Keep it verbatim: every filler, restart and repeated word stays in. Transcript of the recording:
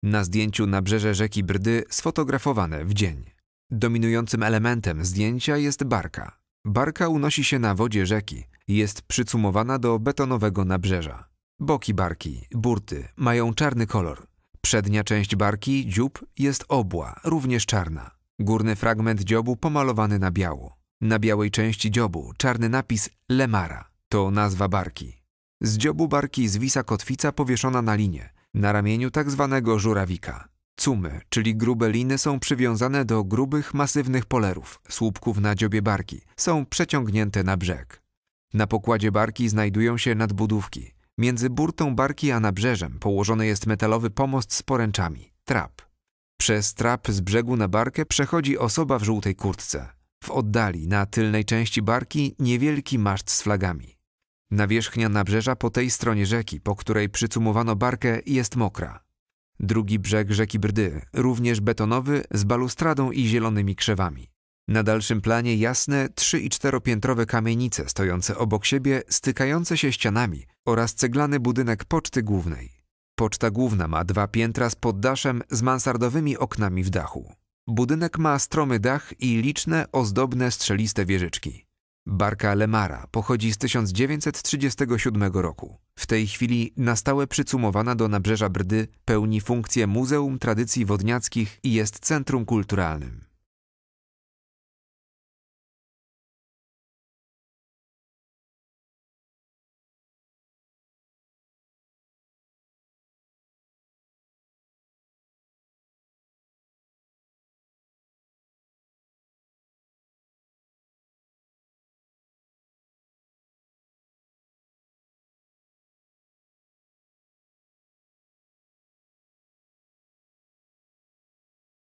Na zdjęciu nabrzeże rzeki Brdy sfotografowane w dzień. Dominującym elementem zdjęcia jest barka. Barka unosi się na wodzie rzeki i jest przycumowana do betonowego nabrzeża. Boki barki, burty, mają czarny kolor. Przednia część barki, dziób, jest obła, również czarna. Górny fragment dziobu pomalowany na biało. Na białej części dziobu czarny napis Lemara. To nazwa barki. Z dziobu barki zwisa kotwica powieszona na linie, na ramieniu tak zwanego żurawika. Cumy, czyli grube liny, są przywiązane do grubych, masywnych polerów, słupków na dziobie barki. Są przeciągnięte na brzeg. Na pokładzie barki znajdują się nadbudówki. Między burtą barki a nabrzeżem położony jest metalowy pomost z poręczami, trap. Przez trap z brzegu na barkę przechodzi osoba w żółtej kurtce. W oddali, na tylnej części barki, niewielki maszt z flagami. Nawierzchnia nabrzeża po tej stronie rzeki, po której przycumowano barkę, jest mokra. Drugi brzeg rzeki Brdy, również betonowy, z balustradą i zielonymi krzewami. Na dalszym planie jasne trzy- i czteropiętrowe kamienice stojące obok siebie, stykające się ścianami oraz ceglany budynek poczty głównej. Poczta główna ma dwa piętra z poddaszem z mansardowymi oknami w dachu. Budynek ma stromy dach i liczne, ozdobne, strzeliste wieżyczki. Barka Lemara pochodzi z tysiąc dziewięćset trzydziestego siódmego roku. W tej chwili na stałe przycumowana do nabrzeża Brdy, pełni funkcję Muzeum Tradycji Wodniackich i jest centrum kulturalnym.